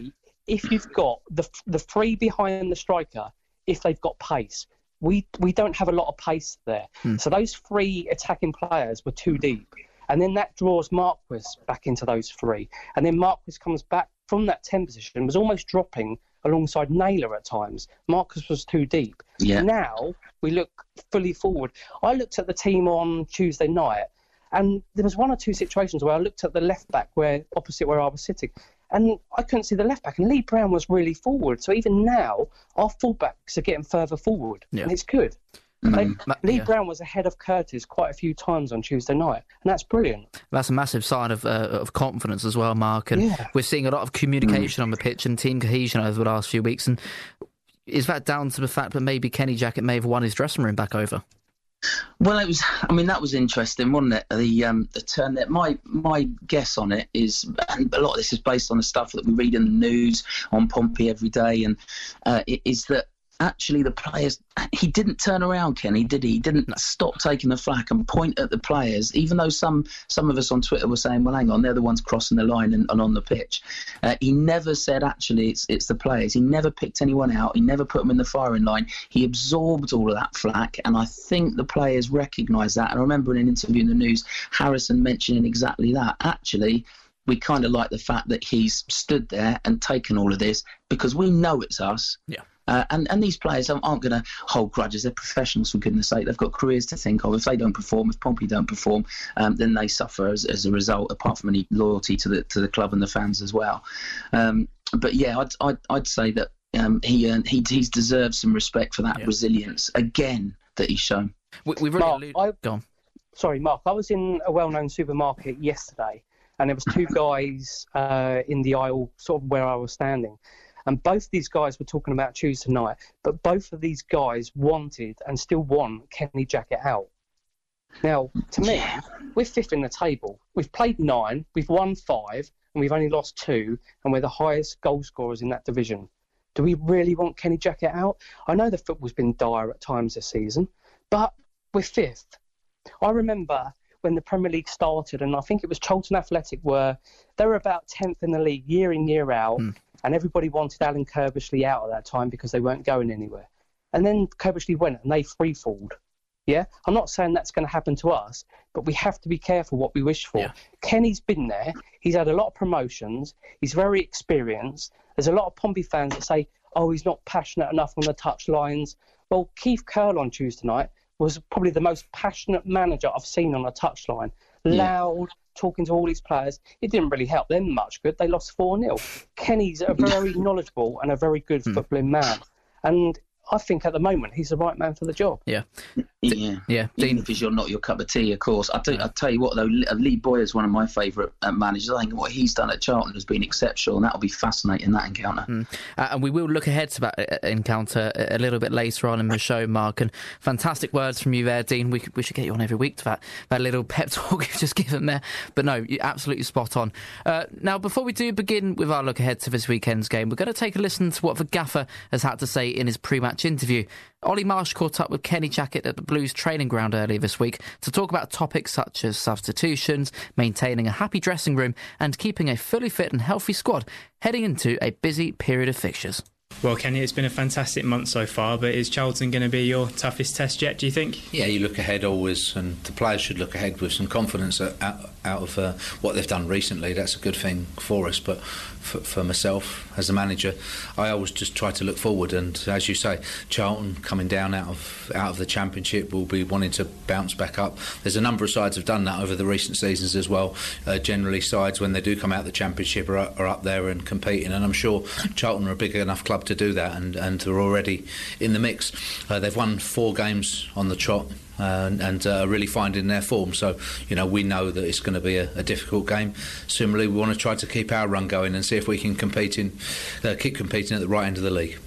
if you've got the the three behind the striker, if they've got pace, we we don't have a lot of pace there. Hmm. So those three attacking players were too deep. And then that draws Marquis back into those three. And then Marquis comes back from that ten position, was almost dropping alongside Naylor at times. Marquis was too deep. Yeah. Now we look fully forward. I looked at the team on Tuesday night, and there was one or two situations where I looked at the left back where opposite where I was sitting, and I couldn't see the left back. And Lee Brown was really forward. So even now, our fullbacks are getting further forward, yeah. and it's good. They, Lee yeah. Brown was ahead of Curtis quite a few times on Tuesday night, and that's brilliant. That's a massive sign of uh, of confidence as well, Mark. And yeah. we're seeing a lot of communication mm. on the pitch and team cohesion over the last few weeks. And is that down to the fact that maybe Kenny Jackett may have won his dressing room back over? Well, it was. I mean, that was interesting, wasn't it? The um, the turn that my my guess on it is, and a lot of this is based on the stuff that we read in the news on Pompey every day, and uh, it is that. Actually, the players, he didn't turn around, Kenny, did he? He didn't no. stop taking the flak and point at the players, even though some some of us on Twitter were saying, well, hang on, they're the ones crossing the line and, and on the pitch. Uh, he never said, actually, it's it's the players. He never picked anyone out. He never put them in the firing line. He absorbed all of that flak, and I think the players recognised that. And I remember in an interview in the news, Harrison mentioning exactly that. Actually, we kind of like the fact that he's stood there and taken all of this because we know it's us. Yeah. Uh, and, and these players aren't going to hold grudges. They're professionals, for goodness sake. They've got careers to think of. If they don't perform, if Pompey don't perform, um, then they suffer as, as a result, apart from any loyalty to the to the club and the fans as well. Um, but yeah, I'd, I'd, I'd say that um, he, uh, he he's deserved some respect for that yeah. resilience, again, that he's shown. We, we really Mark, alluded... I, Go on. Sorry, Mark. I was in a well-known supermarket yesterday, and there was two guys uh, in the aisle sort of where I was standing. And both these guys were talking about Tuesday night, but both of these guys wanted and still want Kenny Jackett out. Now, to me, we're fifth in the table. We've played nine, we've won five, and we've only lost two, and we're the highest goal scorers in that division. Do we really want Kenny Jackett out? I know the football's been dire at times this season, but we're fifth. I remember when the Premier League started, and I think it was Charlton Athletic were, they were about tenth in the league year in, year out, mm. and everybody wanted Alan Kirbishley out at that time because they weren't going anywhere. And then Kirbishley went and they free-falled. Yeah? I'm not saying that's going to happen to us, but we have to be careful what we wish for. Yeah. Kenny's been there. He's had a lot of promotions. He's very experienced. There's a lot of Pompey fans that say, oh, he's not passionate enough on the touchlines. Well, Keith Curle on Tuesday night was probably the most passionate manager I've seen on a touchline. Yeah. Loud, talking to all these players. It didn't really help them much good. They lost four nil. Kenny's a very knowledgeable and a very good mm. footballing man. And I think at the moment he's the right man for the job. Yeah. Yeah. Yeah. Even if he's not your cup of tea, of course. I tell, I tell you what, though, Lee Boyer is one of my favourite uh, managers. I think what he's done at Charlton has been exceptional, and that'll be fascinating, that encounter. Mm. Uh, and we will look ahead to that encounter a little bit later on in the show, Mark. And fantastic words from you there, Dean. We, we should get you on every week to that, that little pep talk you've just given there. But no, you're absolutely spot on. Uh, now, before we do begin with our look ahead to this weekend's game, we're going to take a listen to what the gaffer has had to say in his pre-match interview. Ollie Marsh caught up with Kenny Jackett at the Blues training ground earlier this week to talk about topics such as substitutions, maintaining a happy dressing room and keeping a fully fit and healthy squad heading into a busy period of fixtures. Well, Kenny, it's been a fantastic month so far, but is Charlton going to be your toughest test yet, do you think? Yeah, you look ahead always, and the players should look ahead with some confidence out, out of uh, what they've done recently. That's a good thing for us, but for, for myself as a manager, I always just try to look forward, and as you say, Charlton coming down out of out of the Championship will be wanting to bounce back up. There's a number of sides have done that over the recent seasons as well. Uh, generally, sides when they do come out of the Championship are, are up there and competing, and I'm sure Charlton are a big enough club to do that, and, and are already in the mix. Uh, they've won four games on the trot, uh, and, and uh, really finding their form, so you know we know that it's going to be a, a difficult game. Similarly, we want to try to keep our run going and see if we can compete in, uh, keep competing at the right end of the league.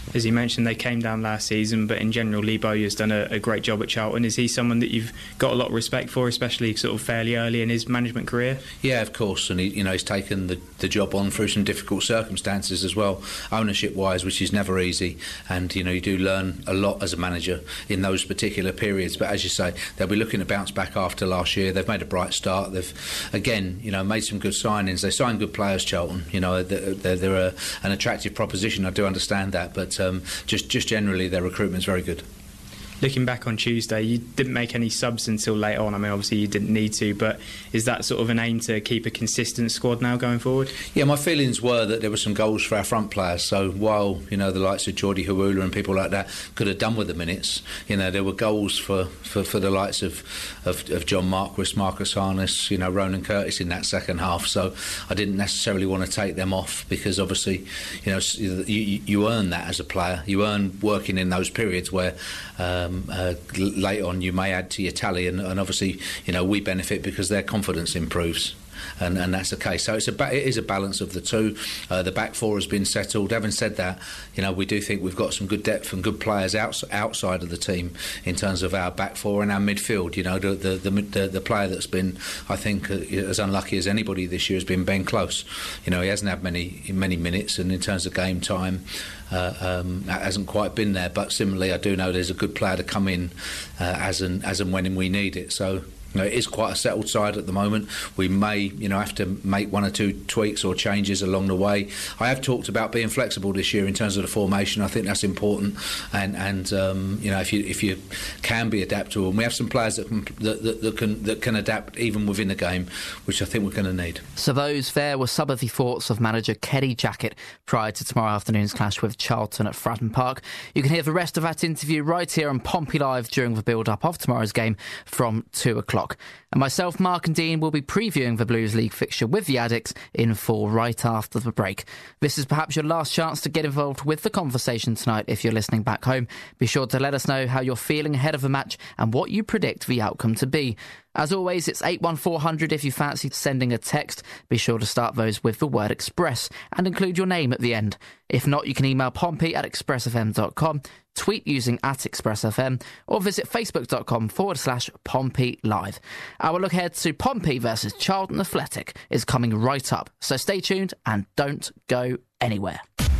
As you mentioned, they came down last season, but in general, Lee Bowyer's done a, a great job at Charlton. Is he someone that you've got a lot of respect for, especially sort of fairly early in his management career? Yeah, of course, and he, you know, he's taken the, the job on through some difficult circumstances as well, ownership-wise, which is never easy. And you know, you do learn a lot as a manager in those particular periods. But as you say, they'll be looking to bounce back after last year. They've made a bright start. They've again, you know, made some good signings. They signed good players, Charlton. You know, they're, they're, they're a, an attractive proposition. I do understand that, but um, just just generally, their recruitment's very good. Looking back on Tuesday, you didn't make any subs until late on. I mean, obviously you didn't need to, but is that sort of an aim to keep a consistent squad now going forward? Yeah, my feelings were that there were some goals for our front players. So while, you know, the likes of Jordi Hawula and people like that could have done with the minutes, you know, there were goals for, for, for the likes of, of, of John Marquis, Marcus Harness, you know, Ronan Curtis in that second half. So I didn't necessarily want to take them off because obviously, you know, you, you earn that as a player. You earn working in those periods where um, Uh, late on you may add to your tally, and, and obviously, you know, we benefit because their confidence improves. And, and that's the case. So it's a ba- it is a balance of the two. Uh, the back four has been settled. Having said that, you know, we do think we've got some good depth and good players outs- outside of the team in terms of our back four and our midfield. You know, the the, the, the, the player that's been, I think, uh, as unlucky as anybody this year has been Ben Close. You know, he hasn't had many many minutes, and in terms of game time, uh, um, hasn't quite been there. But similarly, I do know there's a good player to come in uh, as and as and when we need it. So. You know, it is quite a settled side at the moment. We may, you know, have to make one or two tweaks or changes along the way. I have talked about being flexible this year in terms of the formation. I think that's important, and and um, you know, if you if you can be adaptable, and we have some players that can that, that, that can that can adapt even within the game, which I think we're going to need. So those there were some of the thoughts of manager Kenny Jackett prior to tomorrow afternoon's clash with Charlton at Fratton Park. You can hear the rest of that interview right here on Pompey Live during the build-up of tomorrow's game from two o'clock. And myself, Mark and Dean will be previewing the Blues League fixture with the Addicts in full right after the break. This is perhaps your last chance to get involved with the conversation tonight if you're listening back home. Be sure to let us know how you're feeling ahead of the match and what you predict the outcome to be. As always, it's eight one four hundred if you fancy sending a text. Be sure to start those with the word Express and include your name at the end. If not, you can email pompey at expressfm dot com, tweet using at expressfm, or visit facebook.com forward slash Pompey Live. Our look ahead to Pompey versus Charlton Athletic is coming right up, so stay tuned and don't go anywhere.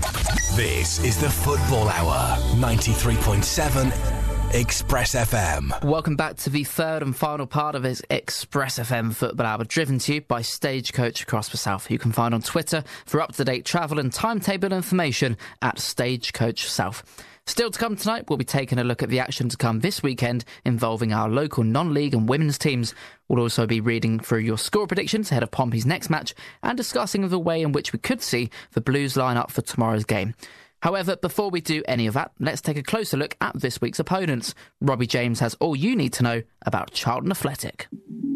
This is the Football Hour, ninety-three point seven Express F M. Welcome back to the third and final part of this Express F M Football Hour, driven to you by Stagecoach Across the South, who you can find on Twitter for up-to-date travel and timetable information at Stagecoach South. Still to come tonight, we'll be taking a look at the action to come this weekend involving our local non-league and women's teams. We'll also be reading through your score predictions ahead of Pompey's next match and discussing the way in which we could see the Blues line up for tomorrow's game. However, before we do any of that, let's take a closer look at this week's opponents. Robbie James has all you need to know about Charlton Athletic.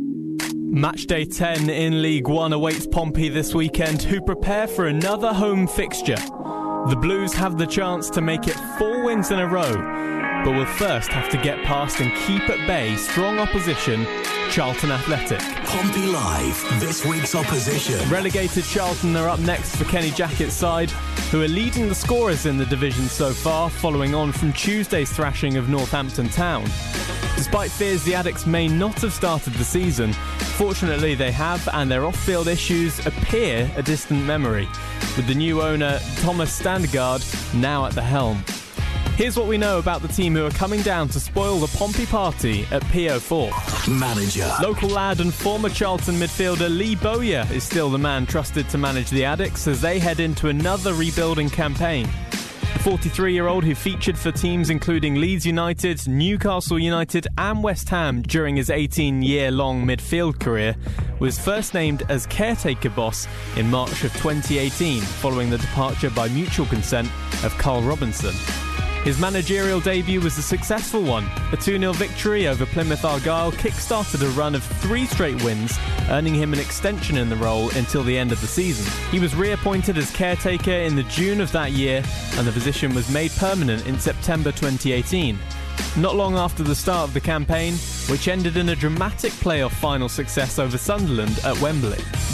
Matchday ten in League One awaits Pompey this weekend, who prepare for another home fixture. The Blues have the chance to make it four wins in a row, but will first have to get past and keep at bay strong opposition, Charlton Athletic. Pompey Live, this week's opposition. Relegated Charlton are up next for Kenny Jackett's side, who are leading the scorers in the division so far, following on from Tuesday's thrashing of Northampton Town. Despite fears the Addicts may not have started the season, fortunately they have, and their off-field issues appear a distant memory, with the new owner Thomas Standegard now at the helm. Here's what we know about the team who are coming down to spoil the Pompey party at P O four. Manager. Local lad and former Charlton midfielder Lee Bowyer is still the man trusted to manage the Addicts as they head into another rebuilding campaign. The forty-three-year-old, who featured for teams including Leeds United, Newcastle United and West Ham during his eighteen-year-long midfield career, was first named as caretaker boss in March of twenty eighteen, following the departure by mutual consent of Carl Robinson. His managerial debut was a successful one. A two nil victory over Plymouth Argyle kick-started a run of three straight wins, earning him an extension in the role until the end of the season. He was reappointed as caretaker in the June of that year, and the position was made permanent in September twenty eighteen. Not long after the start of the campaign, which ended in a dramatic playoff final success over Sunderland at Wembley.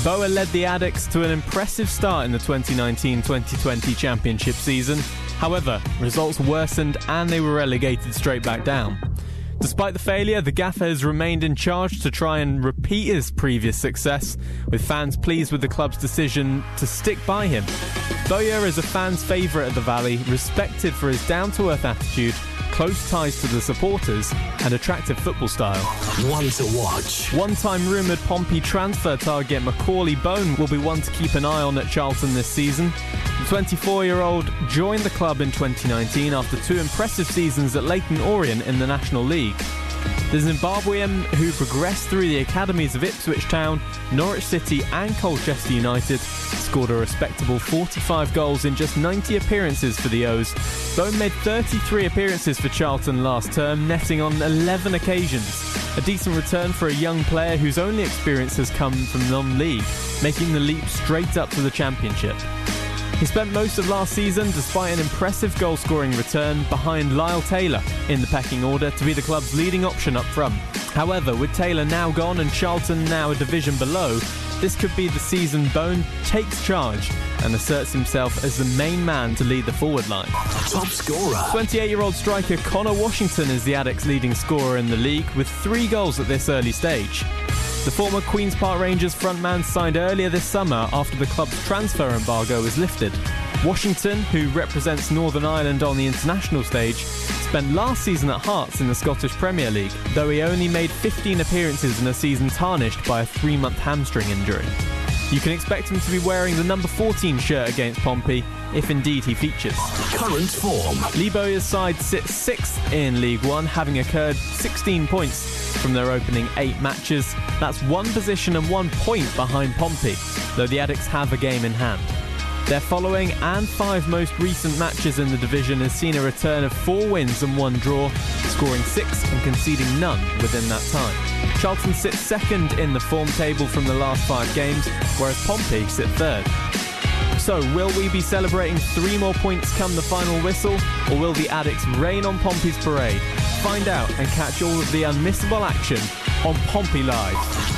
Bowyer led the Addicks to an impressive start in the twenty nineteen twenty twenty Championship season. However, results worsened and they were relegated straight back down. Despite the failure, the gaffer has remained in charge to try and repeat his previous success, with fans pleased with the club's decision to stick by him. Bowyer is a fan's favourite at the Valley, respected for his down-to-earth attitude, close ties to the supporters and attractive football style. One to watch. One-time rumoured Pompey transfer target Macaulay Bone will be one to keep an eye on at Charlton this season. The twenty-four-year-old joined the club in twenty nineteen after two impressive seasons at Leyton Orient in the National League. The Zimbabwean, who progressed through the academies of Ipswich Town, Norwich City and Colchester United, scored a respectable forty-five goals in just ninety appearances for the O's. Bone made thirty-three appearances for Charlton last term, netting on eleven occasions. A decent return for a young player whose only experience has come from non-league, making the leap straight up to the Championship. He spent most of last season, despite an impressive goal-scoring return, behind Lyle Taylor in the pecking order to be the club's leading option up front. However, with Taylor now gone and Charlton now a division below, this could be the season Bone takes charge and asserts himself as the main man to lead the forward line. Top scorer. twenty-eight-year-old striker Connor Washington is the Addicks' leading scorer in the league, with three goals at this early stage. The former Queen's Park Rangers frontman signed earlier this summer after the club's transfer embargo was lifted. Washington, who represents Northern Ireland on the international stage, spent last season at Hearts in the Scottish Premier League, though he only made fifteen appearances in a season tarnished by a three-month hamstring injury. You can expect him to be wearing the number fourteen shirt against Pompey, if indeed he features. Current form. Lee Bowyer's side sits sixth in League One, having occurred sixteen points from their opening eight matches. That's one position and one point behind Pompey, though the Addicks have a game in hand. Their following and five most recent matches in the division has seen a return of four wins and one draw, scoring six and conceding none within that time. Charlton sits second in the form table from the last five games, whereas Pompey sit third. So, will we be celebrating three more points come the final whistle, or will the Addicks rain on Pompey's parade? Find out and catch all of the unmissable action on Pompey Live.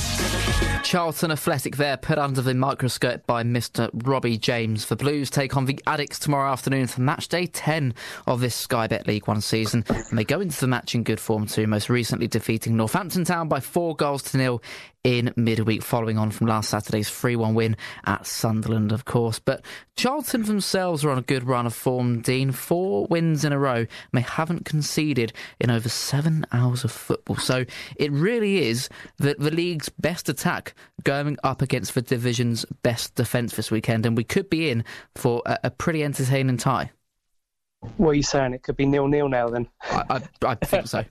Charlton Athletic there, put under the microscope by Mister Robbie James. The Blues take on the Addicks tomorrow afternoon for match day ten of this Sky Bet League One season. And they go into the match in good form too, most recently defeating Northampton Town by four goals to nil in midweek, following on from last Saturday's three one win at Sunderland, of course. But Charlton themselves are on a good run of form, Dean. Four wins in a row, and they haven't conceded in over seven hours of football. So it really is the, the league's best attack going up against the division's best defence this weekend, and we could be in for a, a pretty entertaining tie. What are you saying? It could be nil-nil now, then? I, I, I think so.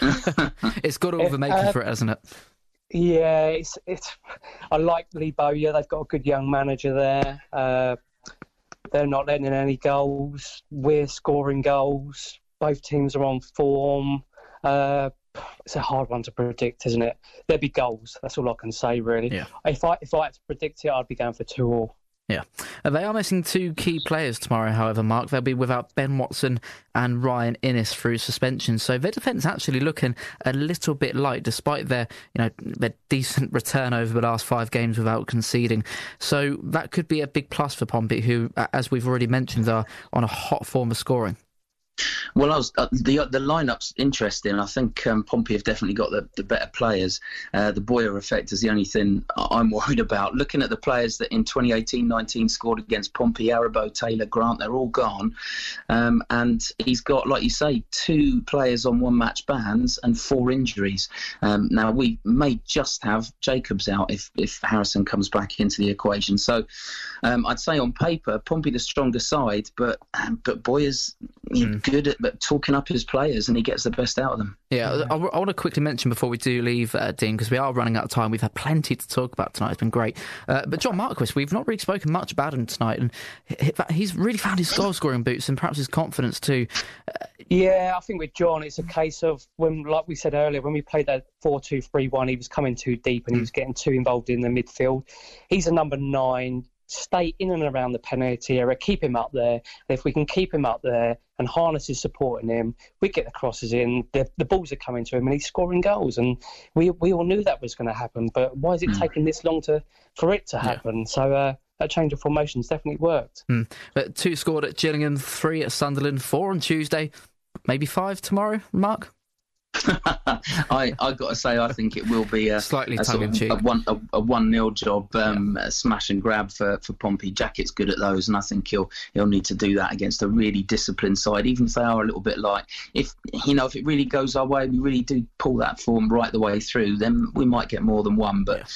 It's got all the making uh, for it, hasn't it? Yeah, it's it's. I like Lee Bowyer. They've got a good young manager there. Uh, they're not letting in any goals. We're scoring goals. Both teams are on form. Uh, it's a hard one to predict, isn't it? There'll be goals. That's all I can say, really. Yeah. If I if I had to predict it, I'd be going for two all. Yeah. Uh, they are missing two key players tomorrow, however, Mark. They'll be without Ben Watson and Ryan Innes through suspension. So their defence actually looking a little bit light, despite their, you know, their decent return over the last five games without conceding. So that could be a big plus for Pompey, who, as we've already mentioned, are on a hot form of scoring. Well, I was, uh, the the lineup's interesting. I think um, Pompey have definitely got the, the better players. Uh, the Bowyer effect is the only thing I'm worried about. Looking at the players that in twenty eighteen nineteen scored against Pompey, Arabo, Taylor, Grant, they're all gone. Um, and he's got, like you say, two players on one-match bans and four injuries. Um, now, we may just have Jacobs out if, if Harrison comes back into the equation. So um, I'd say on paper, Pompey the stronger side, but, um, but Bowyer's you know, mm. good at talking up his players, and he gets the best out of them. Yeah, I, I want to quickly mention before we do leave, uh, Dean, because we are running out of time. We've had plenty to talk about tonight. It's been great. Uh, but John Marquis, we've not really spoken much about him tonight, and he's really found his goal-scoring boots and perhaps his confidence too. Uh, yeah, I think with John, it's a case of when, like we said earlier, when we played that four two three one, he was coming too deep and he was getting too involved in the midfield. He's a number nine, stay in and around the penalty area, keep him up there. And if we can keep him up there and Harness is supporting him, we get the crosses in, the, the balls are coming to him and he's scoring goals. And we we all knew that was going to happen, but why is it mm. taking this long to for it to happen? Yeah. So uh, that change of formations definitely worked. Mm. But two scored at Gillingham, three at Sunderland, four on Tuesday, maybe five tomorrow, Mark? I I got to say, I think it will be a slightly a, tongue in cheek, a one a, a one nil job, um, yeah. a smash and grab for, for Pompey. Jackett's good at those, and I think he'll he'll need to do that against a really disciplined side, even if they are a little bit light. If you know, if it really goes our way, we really do pull that form right the way through, then we might get more than one. But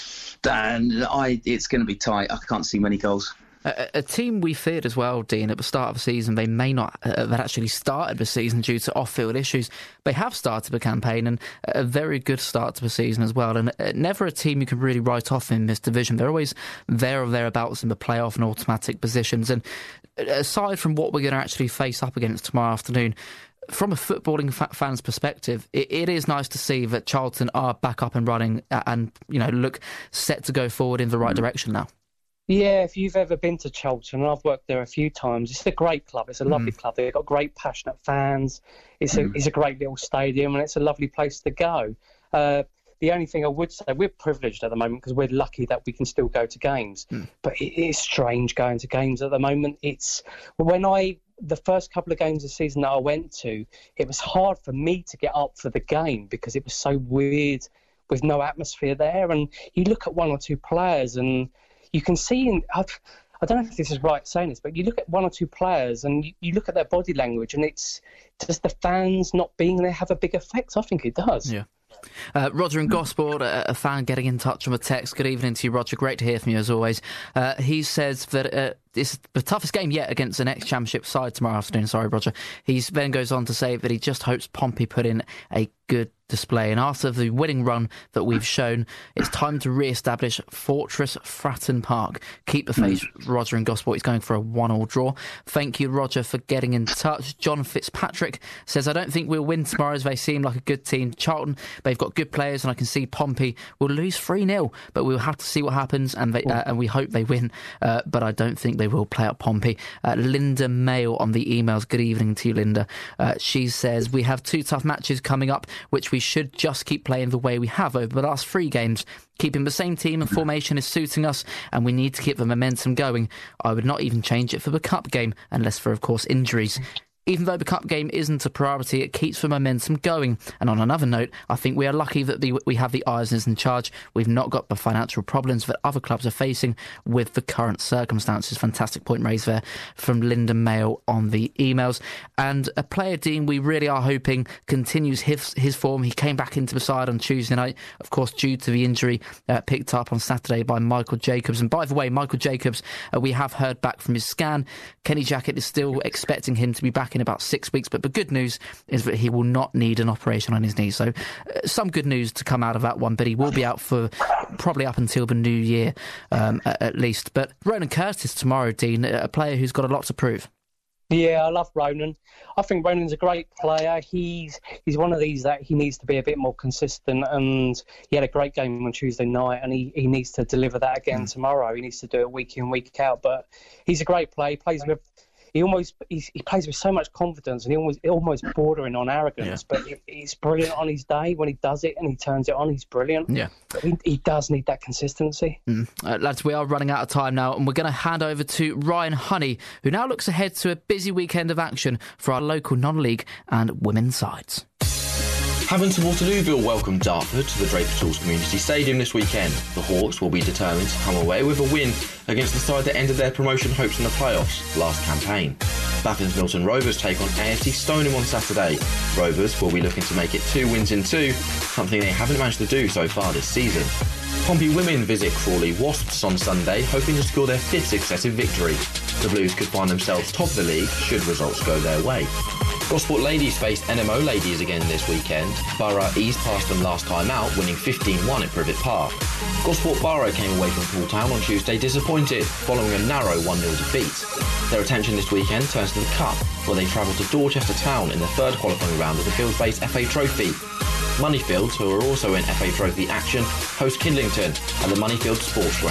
Dan, I it's going to be tight. I can't see many goals. A, a team we feared as well, Dean, at the start of the season, they may not have actually started the season due to off-field issues. They have started the campaign, and a very good start to the season as well. And never a team you can really write off in this division. They're always there or thereabouts in the playoff and automatic positions. And aside from what we're going to actually face up against tomorrow afternoon, from a footballing fa- fan's perspective, it, it is nice to see that Charlton are back up and running and, you know, look set to go forward in the right direction now. Yeah, if you've ever been to Charlton, and I've worked there a few times, it's a great club. It's a lovely mm. club. They've got great, passionate fans. It's mm. a it's a great little stadium, and it's a lovely place to go. Uh, the only thing I would say, we're privileged at the moment because we're lucky that we can still go to games. Mm. But it is strange going to games at the moment. It's when I the first couple of games of the season that I went to, it was hard for me to get up for the game because it was so weird with no atmosphere there. And you look at one or two players and you can see, in, I've, I don't know if this is right saying this, but you look at one or two players and you, you look at their body language and it's, does the fans not being there have a big effect? I think it does. Yeah. Uh, Roger in Gosport, a, a fan getting in touch from a text. Good evening to you, Roger. Great to hear from you as always. Uh, he says that uh, it's the toughest game yet against the next championship side tomorrow afternoon. Sorry, Roger. He then goes on to say that he just hopes Pompey put in a good display. And after the winning run that we've shown, it's time to re-establish Fortress Fratton Park. Keep the faith, mm. Roger in Gosport. He's going for a one-all draw. Thank you, Roger, for getting in touch. John Fitzpatrick says, I don't think we'll win tomorrow as they seem like a good team. Charlton, they've got good players, and I can see Pompey will lose three nil, but we'll have to see what happens, and they, uh, and we hope they win, uh, but I don't think they will play out Pompey. Uh, Linda Mail on the emails. Good evening to you, Linda. Uh, she says, we have two tough matches coming up, which we should just keep playing the way we have over the last three games. Keeping the same team and formation is suiting us, and we need to keep the momentum going. I would not even change it for the cup game, unless for, of course, injuries. Even though the cup game isn't a priority, it keeps the momentum going. And on another note, I think we are lucky that the, we have the Eisners in charge. We've not got the financial problems that other clubs are facing with the current circumstances. Fantastic point raised there from Linda Mail on the emails. And a player, Dean, we really are hoping continues his, his form. He came back into the side on Tuesday night, of course, due to the injury uh, picked up on Saturday by Michael Jacobs. And by the way, Michael Jacobs, uh, we have heard back from his scan. Kenny Jackett is still expecting him to be back in about six weeks, but the good news is that he will not need an operation on his knee. So uh, some good news to come out of that one, but he will be out for probably up until the new year um, at, at least. But Ronan Curtis tomorrow, Dean, a player who's got a lot to prove. Yeah, I love Ronan. I think Ronan's a great player. He's he's one of these that he needs to be a bit more consistent, and he had a great game on Tuesday night, and he, he needs to deliver that again mm. tomorrow. He needs to do it week in, week out. But he's a great player. He plays with He almost he's, he plays with so much confidence, and he almost almost bordering on arrogance. Yeah. But he, he's brilliant on his day when he does it and he turns it on. He's brilliant. Yeah, but he, he does need that consistency. Mm. Uh, lads, we are running out of time now, and we're going to hand over to Ryan Honey, who now looks ahead to a busy weekend of action for our local non-league and women's sides. Havant and Waterlooville welcome Dartford to the Draper Tools Community Stadium this weekend. The Hawks will be determined to come away with a win against the side that ended their promotion hopes in the playoffs last campaign. Baffin's Milton Rovers take on A F C Stoneham on Saturday. Rovers will be looking to make it two wins in two, something they haven't managed to do so far this season. Pompey women visit Crawley Wasps on Sunday, hoping to score their fifth successive victory. The Blues could find themselves top of the league should results go their way. Gosport ladies faced N M O ladies again this weekend. Borough eased past them last time out, winning fifteen one at Privet Park. Gosport Borough came away from Poole Town on Tuesday disappointed, following a narrow one nil defeat. Their attention this weekend turns to the Cup, where they travel to Dorchester Town in the third qualifying round of the Fields-based F A Trophy. Moneyfields, who are also in F A Trophy action, host Kidlington at the Moneyfield Sports Ground.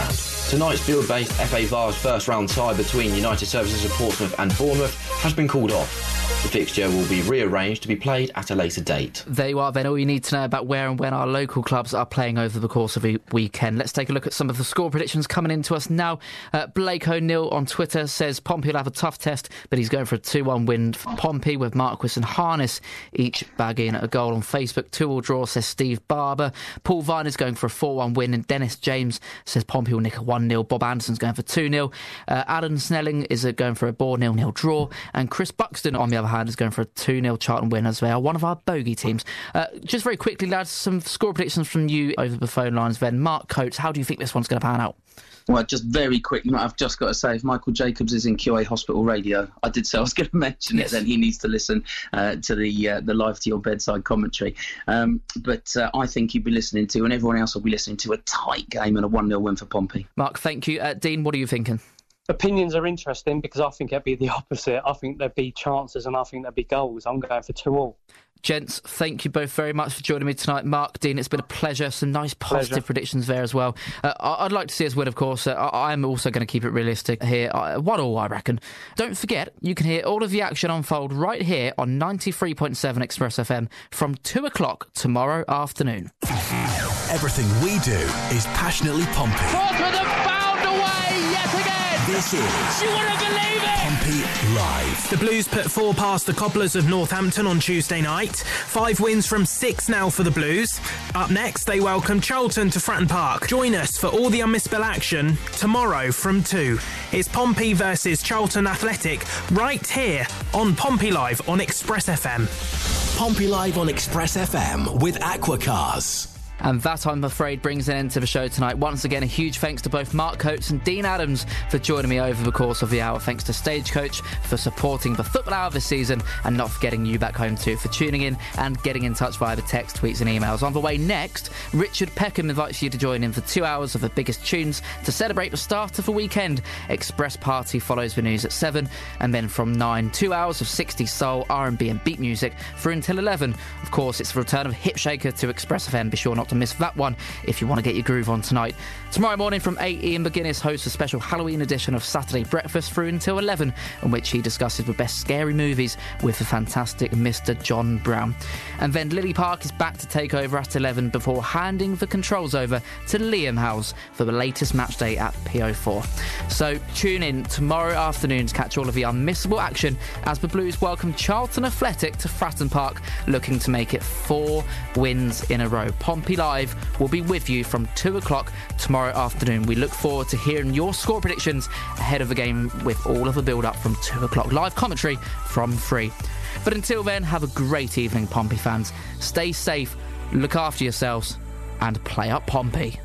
Tonight's field-based F A Vars first round tie between United Services of Portsmouth and Bournemouth has been called off. The fixture will be rearranged to be played at a later date. There you are then, all you need to know about where and when our local clubs are playing over the course of the weekend. Let's take a look at some of the score predictions coming into us now. Uh, Blake O'Neill on Twitter says Pompey will have a tough test, but he's going for a two one win for Pompey with Marquis and Harness each bagging a goal. On Facebook, two all draw, says Steve Barber. Paul Vine is going for a four one win, and Dennis James says Pompey will nick a one nil. Bob Anderson's going for two nil. Uh, Adam Snelling is uh, going for a Bournemouth nil nil draw, and Chris Buxton, on the other hand, is going for a two nil Charlton win as well, one of our bogey teams. Uh, just very quickly, lads, some score predictions from you over the phone lines then. Mark Coates, how do you think this one's going to pan out? Well, just very quickly, I've just got to say, if Michael Jacobs is in Q A Hospital Radio, I did say I was going to mention yes. it, then he needs to listen uh, to the uh, the live to your bedside commentary. Um, but uh, I think you'd be listening to, and everyone else will be listening to, a tight game and a one nil win for Pompey. Mark, thank you. Uh, Dean, what are you thinking? Opinions are interesting because I think it'd be the opposite. I think there'd be chances and I think there'd be goals. I'm going for two all. Gents, thank you both very much for joining me tonight. Mark, Dean, it's been a pleasure. Some nice positive pleasure. predictions there as well. Uh, I'd like to see us win, of course. Uh, I'm also going to keep it realistic here. Uh, one all, I reckon. Don't forget, you can hear all of the action unfold right here on ninety-three point seven Express F M from two o'clock tomorrow afternoon. Everything we do is passionately Pompey. Portsmouth have found a way yet again. This is... You wouldn't believe it! Pompey Live. The Blues put four past the Cobblers of Northampton on Tuesday night. Five wins from six now for the Blues. Up next, they welcome Charlton to Fratton Park. Join us for all the unmissable action tomorrow from two. It's Pompey versus Charlton Athletic right here on Pompey Live on Express F M. Pompey Live on Express F M with Aqua Cars. And that, I'm afraid, brings an end to the show tonight. Once again, a huge thanks to both Mark Coates and Dean Adams for joining me over the course of the hour. Thanks to Stagecoach for supporting the Football Hour this season, and not forgetting you back home too for tuning in and getting in touch via the text, tweets and emails. On the way next, Richard Peckham invites you to join in for two hours of the biggest tunes to celebrate the start of the weekend. Express Party follows the news at seven, and then from nine, two hours of sixties soul, R and B and beat music for until eleven. Of course, it's the return of Hip Shaker to Express F M. Be sure not to miss that one if you want to get your groove on tonight. Tomorrow morning from eight, Ian McGuinness hosts a special Halloween edition of Saturday Breakfast through until eleven, in which he discusses the best scary movies with the fantastic Mister John Brown. And then Lily Park is back to take over at eleven before handing the controls over to Liam Howes for the latest match day at P O four. So tune in tomorrow afternoon to catch all of the unmissable action as the Blues welcome Charlton Athletic to Fratton Park, looking to make it four wins in a row. Pompey Live will be with you from two o'clock tomorrow afternoon. We look forward to hearing your score predictions ahead of the game with all of the build-up from two o'clock. Live commentary from three. But until then, have a great evening, Pompey fans. Stay safe, look after yourselves, and play up Pompey.